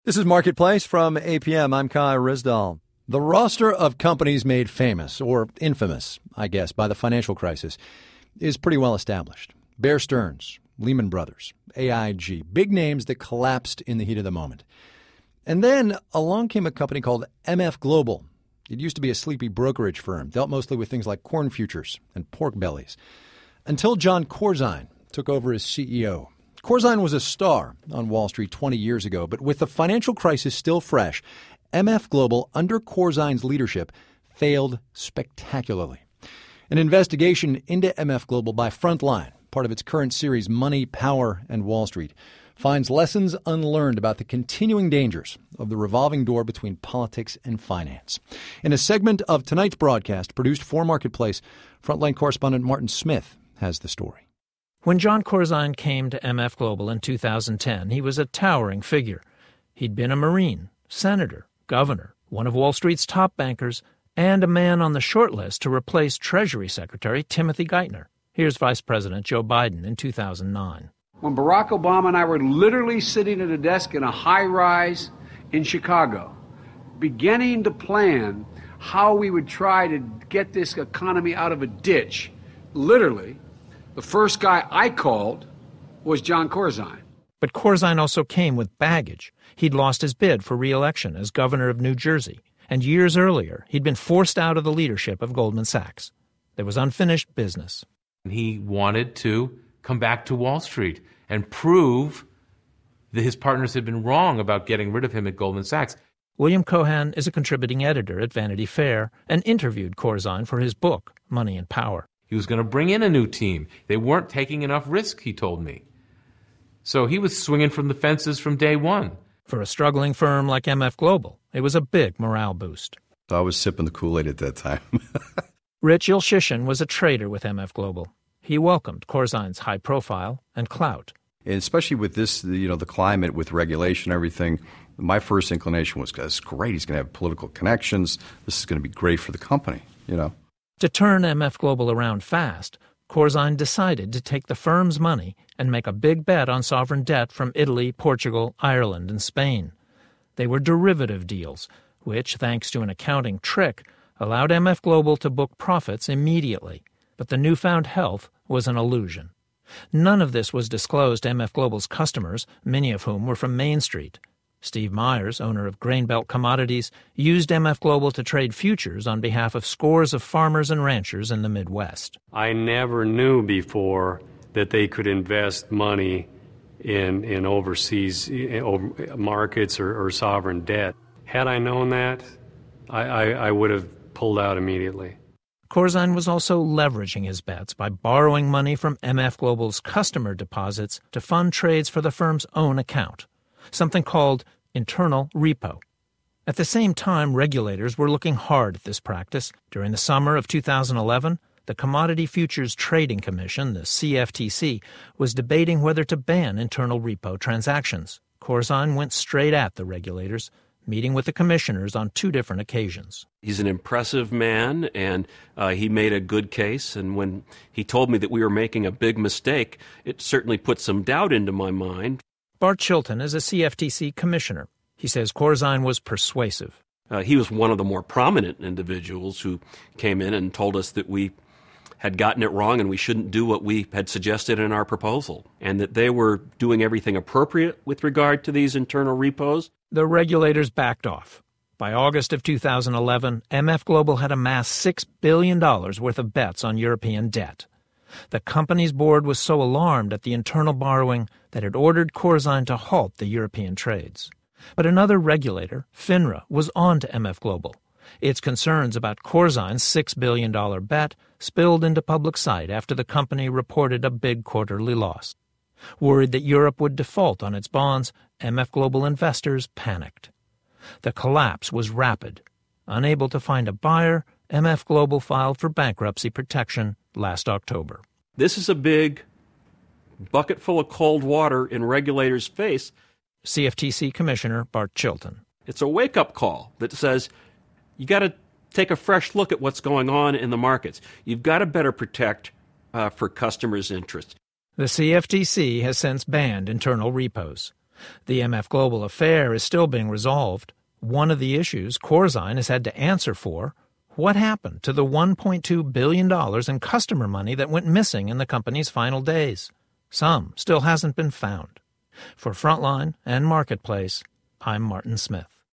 This is Marketplace from APM. I'm Kai Rizdal. The roster of companies made famous, or infamous, I guess, by the financial crisis is pretty well established. Bear Stearns, Lehman Brothers, AIG, big names that collapsed in the heat of the moment. And then along came a company called MF Global. It used to be a sleepy brokerage firm, dealt mostly with things like corn futures and pork bellies, until Jon Corzine took over as CEO. Corzine was a star on Wall Street 20 years ago, but with the financial crisis still fresh, MF Global, under Corzine's leadership, failed spectacularly. An investigation into MF Global by Frontline, part of its current series Money, Power, and Wall Street, finds lessons unlearned about the continuing dangers of the revolving door between politics and finance. In a segment of tonight's broadcast, produced for Marketplace, Frontline correspondent Martin Smith has the story. When Jon Corzine came to MF Global in 2010, he was a towering figure. He'd been a Marine, senator, governor, one of Wall Street's top bankers, and a man on the short list to replace Treasury Secretary Timothy Geithner. Here's Vice President Joe Biden in 2009. When Barack Obama and I were literally sitting at a desk in a high-rise in Chicago, beginning to plan how we would try to get this economy out of a ditch, literally, the first guy I called was Jon Corzine. But Corzine also came with baggage. He'd lost his bid for re-election as governor of New Jersey, and years earlier, he'd been forced out of the leadership of Goldman Sachs. There was unfinished business. He wanted to come back to Wall Street and prove that his partners had been wrong about getting rid of him at Goldman Sachs. William Cohan is a contributing editor at Vanity Fair and interviewed Corzine for his book, Money and Power. He was going to bring in a new team. They weren't taking enough risk, he told me. So he was swinging from the fences from day one. For a struggling firm like MF Global, it was a big morale boost. I was sipping the Kool-Aid at that time. Rich Yilshishin was a trader with MF Global. He welcomed Corzine's high profile and clout. And especially with this, the climate with regulation and everything, my first inclination was, that's great. He's going to have political connections. This is going to be great for the company, To turn MF Global around fast, Corzine decided to take the firm's money and make a big bet on sovereign debt from Italy, Portugal, Ireland, and Spain. They were derivative deals, which, thanks to an accounting trick, allowed MF Global to book profits immediately. But the newfound health was an illusion. None of this was disclosed to MF Global's customers, many of whom were from Main Street. Steve Myers, owner of Grainbelt Commodities, used MF Global to trade futures on behalf of scores of farmers and ranchers in the Midwest. I never knew before that they could invest money in overseas markets or sovereign debt. Had I known that, I would have pulled out immediately. Corzine was also leveraging his bets by borrowing money from MF Global's customer deposits to fund trades for the firm's own account, something called internal repo. At the same time, regulators were looking hard at this practice. During the summer of 2011, the Commodity Futures Trading Commission, the CFTC, was debating whether to ban internal repo transactions. Corzine went straight at the regulators, meeting with the commissioners on 2 different occasions. He's an impressive man, and he made a good case. And when he told me that we were making a big mistake, it certainly put some doubt into my mind. Bart Chilton is a CFTC commissioner. He says Corzine was persuasive. He was one of the more prominent individuals who came in and told us that we had gotten it wrong and we shouldn't do what we had suggested in our proposal, and that they were doing everything appropriate with regard to these internal repos. The regulators backed off. By August of 2011, MF Global had amassed $6 billion worth of bets on European debt. The company's board was so alarmed at the internal borrowing that it ordered Corzine to halt the European trades. But another regulator, FINRA, was on to MF Global. Its concerns about Corzine's $6 billion bet spilled into public sight after the company reported a big quarterly loss. Worried that Europe would default on its bonds, MF Global investors panicked. The collapse was rapid. Unable to find a buyer, MF Global filed for bankruptcy protection last October. This is a big bucket full of cold water in regulators' face. CFTC Commissioner Bart Chilton. It's a wake-up call that says you got to take a fresh look at what's going on in the markets. You've got to better protect for customers' interests. The CFTC has since banned internal repos. The MF Global affair is still being resolved. One of the issues Corzine has had to answer for: what happened to the $1.2 billion in customer money that went missing in the company's final days? Some still hasn't been found. For Frontline and Marketplace, I'm Martin Smith.